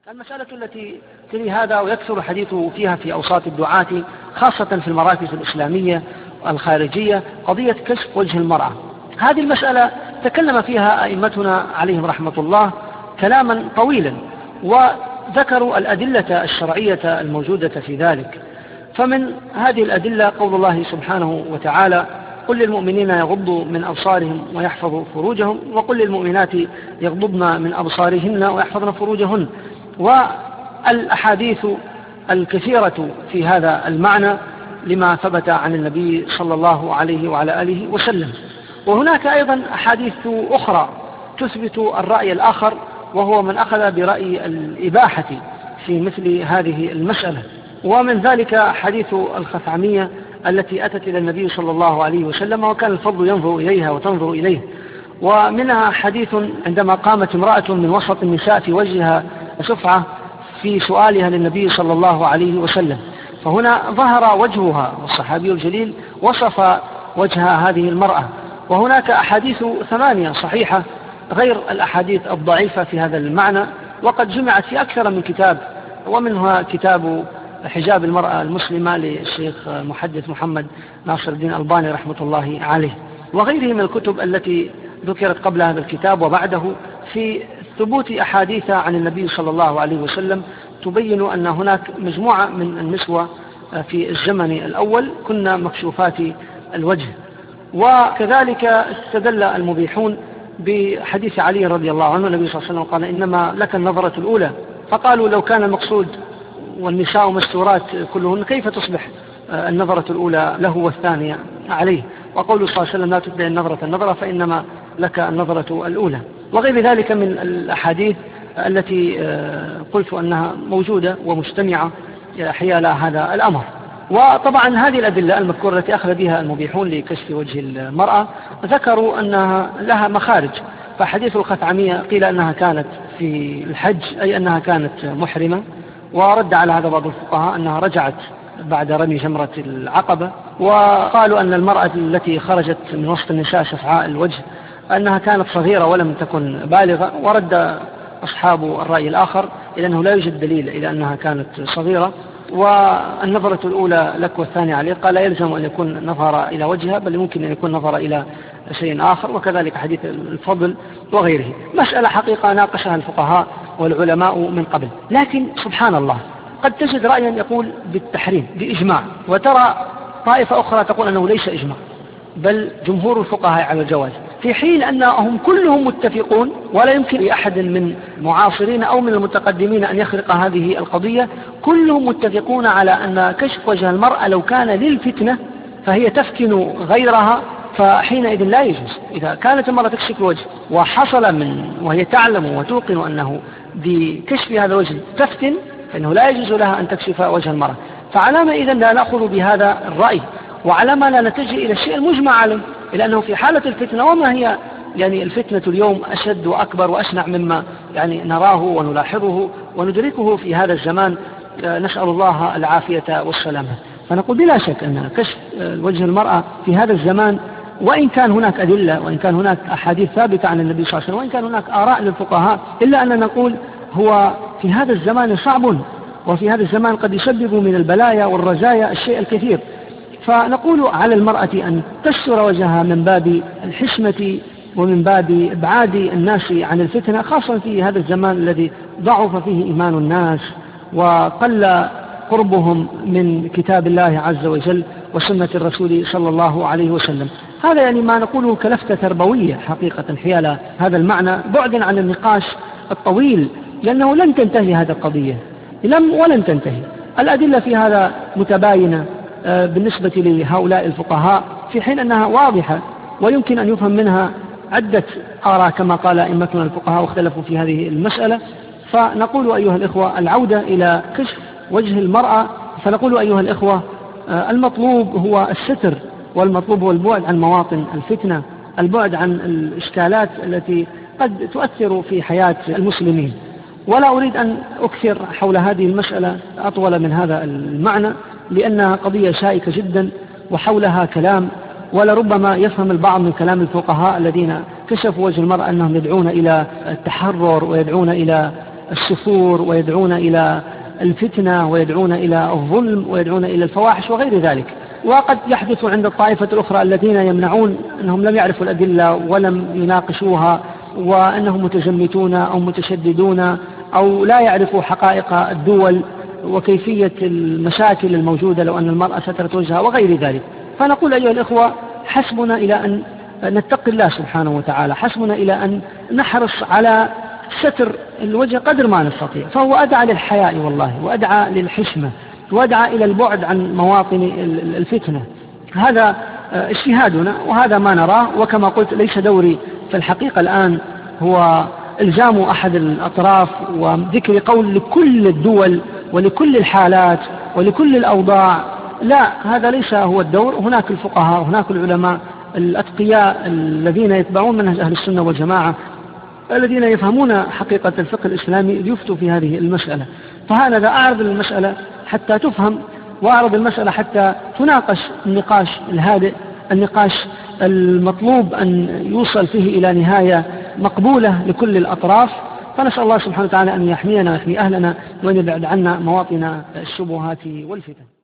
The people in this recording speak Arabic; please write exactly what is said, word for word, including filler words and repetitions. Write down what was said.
المسألة التي تلي هذا ويكثر الحديث فيها في أوساط الدعاة خاصة في المراكز الإسلامية الخارجية قضية كشف وجه المرأة. هذه المسألة تكلم فيها أئمتنا عليهم رحمة الله كلاما طويلا، وذكروا الأدلة الشرعية الموجودة في ذلك. فمن هذه الأدلة قول الله سبحانه وتعالى: قل للمؤمنين يغضوا من أبصارهم ويحفظوا فروجهم، وقل للمؤمنات يغضضن من أبصارهن ويحفظن فروجهن. والأحاديث الكثيرة في هذا المعنى لما ثبت عن النبي صلى الله عليه وعلى آله وسلم. وهناك أيضا أحاديث أخرى تثبت الرأي الآخر، وهو من أخذ برأي الإباحة في مثل هذه المسألة. ومن ذلك حديث الخثعمية التي أتت إلى النبي صلى الله عليه وسلم وكان الفضل ينظر إليها وتنظر إليه. ومنها حديث عندما قامت امرأة من وسط النساء في وجهها شفعة في سؤالها للنبي صلى الله عليه وسلم، فهنا ظهر وجهها، والصحابي الجليل وصف وجه هذه المرأة. وهناك أحاديث ثمانية صحيحة غير الأحاديث الضعيفة في هذا المعنى، وقد جمعت في أكثر من كتاب، ومنها كتاب حجاب المرأة المسلمة للشيخ محدث محمد ناصر الدين الألباني رحمة الله عليه، وغيره من الكتب التي ذكرت قبل هذا الكتاب وبعده في ثبوت أحاديث عن النبي صلى الله عليه وسلم تبين أن هناك مجموعة من النسوة في الزمن الأول كنا مكشوفات الوجه. وكذلك استدل المبيحون بحديث علي رضي الله عنه، النبي صلى الله عليه وسلم قال: إنما لك النظرة الأولى. فقالوا: لو كان المقصود والنساء مستورات كلهن كيف تصبح النظرة الأولى له والثانية عليه؟ وقول صلى الله عليه وسلم: لا تتبع النظرة النظرة فإنما لك النظرة الأولى. وغير ذلك من الأحاديث التي قلت أنها موجودة ومجتمعة حيال هذا الأمر. وطبعا هذه الأدلة المذكورة التي أخذ بها المبيحون لكشف وجه المرأة ذكروا أنها لها مخارج. فحديث الخثعمية قيل أنها كانت في الحج، أي أنها كانت محرمة، ورد على هذا بعض الفقهاء أنها رجعت بعد رمي جمرة العقبة. وقالوا أن المرأة التي خرجت من وسط النساء شفعاء الوجه أنها كانت صغيرة ولم تكن بالغة، ورد أصحاب الرأي الآخر إلى أنه لا يوجد دليل إلى أنها كانت صغيرة. والنظرة الأولى لك والثانية عليه قال: لا يلزم أن يكون نظر إلى وجهها، بل ممكن أن يكون نظر إلى شيء آخر. وكذلك حديث الفضل وغيره. مسألة حقيقة ناقشها الفقهاء والعلماء من قبل، لكن سبحان الله قد تجد رأيا يقول بالتحريم بإجماع، وترى طائفة أخرى تقول أنه ليس إجماع بل جمهور الفقهاء على الجواز، في حين أنهم كلهم متفقون، ولا يمكن لأحد من معاصرين أو من المتقدمين أن يخرق هذه القضية. كلهم متفقون على أن كشف وجه المرأة لو كان للفتنة فهي تفتن غيرها، فحينئذ لا يجوز. إذا كانت المرأة تكشف الوجه وحصل من وهي تعلم وتوقن أنه بكشف هذا الوجه تفتن، فإنه لا يجوز لها أن تكشف وجه المرأة. فعلامة إذن لا نأخذ بهذا الرأي، وعلامة لا نتجه إلى الشيء المجمع عليه، إلى أنه في حالة الفتنة، وما هي يعني الفتنة اليوم أشد وأكبر وأشنع مما يعني نراه ونلاحظه وندركه في هذا الزمان، نسأل الله العافية والسلامة. فنقول بلا شك أن كشف وجه المرأة في هذا الزمان، وإن كان هناك أدلة وإن كان هناك أحاديث ثابتة عن النبي صلى الله عليه وسلم وإن كان هناك آراء للفقهاء، إلا أن نقول هو في هذا الزمان صعب، وفي هذا الزمان قد يسبب من البلايا والرزايا الشيء الكثير. فنقول على المرأة أن تستر وجهها من باب الحشمة ومن باب إبعاد الناس عن الفتنة، خاصة في هذا الزمان الذي ضعف فيه إيمان الناس وقل قربهم من كتاب الله عز وجل وسنة الرسول صلى الله عليه وسلم. هذا يعني ما نقوله كلفتة تربوية حقيقة حيال هذا المعنى، بعدا عن النقاش الطويل، لأنه لن تنتهي هذه القضية، لم ولن تنتهي. الأدلة في هذا متباينة بالنسبة لهؤلاء الفقهاء، في حين أنها واضحة ويمكن أن يفهم منها عدة آراء كما قال أئمتنا الفقهاء واختلفوا في هذه المسألة. فنقول أيها الإخوة العودة إلى كشف وجه المرأة، فنقول أيها الإخوة المطلوب هو الستر، والمطلوب هو البعد عن مواطن الفتنة، البعد عن الإشكالات التي قد تؤثر في حياة المسلمين. ولا أريد أن أكثر حول هذه المسألة أطول من هذا المعنى، لأنها قضية شائكة جدا وحولها كلام، ولربما يفهم البعض من كلام الفقهاء الذين كشفوا وجه المرأة أنهم يدعون إلى التحرر ويدعون إلى السفور ويدعون إلى الفتنة ويدعون إلى الظلم ويدعون إلى الفواحش وغير ذلك. وقد يحدث عند الطائفة الأخرى الذين يمنعون أنهم لم يعرفوا الأدلة ولم يناقشوها، وأنهم متزمتون أو متشددون أو لا يعرفوا حقائق الدول وكيفية المشاكل الموجودة لو أن المرأة سترت وجهها وغير ذلك. فنقول أيها الإخوة حسبنا إلى أن نتقي الله سبحانه وتعالى، حسبنا إلى أن نحرص على ستر الوجه قدر ما نستطيع، فهو أدعى للحياء والله، وأدعى للحشمة، وأدعى إلى البعد عن مواطن الفتنة. هذا اجتهادنا وهذا ما نراه. وكما قلت ليس دوري في الحقيقة الآن هو إلزام أحد الأطراف وذكر قول لكل الدول ولكل الحالات ولكل الأوضاع، لا، هذا ليس هو الدور. هناك الفقهاء، هناك العلماء الأتقياء الذين يتبعون منهج أهل السنة والجماعة، الذين يفهمون حقيقة الفقه الإسلامي يفتوا في هذه المسألة. فهذا أعرض المسألة حتى تفهم، وأعرض المسألة حتى تناقش النقاش الهادئ، النقاش المطلوب أن يوصل فيه إلى نهاية مقبولة لكل الأطراف. فنسأل الله سبحانه وتعالى أن يحمينا ويحمي أهلنا وأن يبعد عنا مواطن الشبهات والفتن.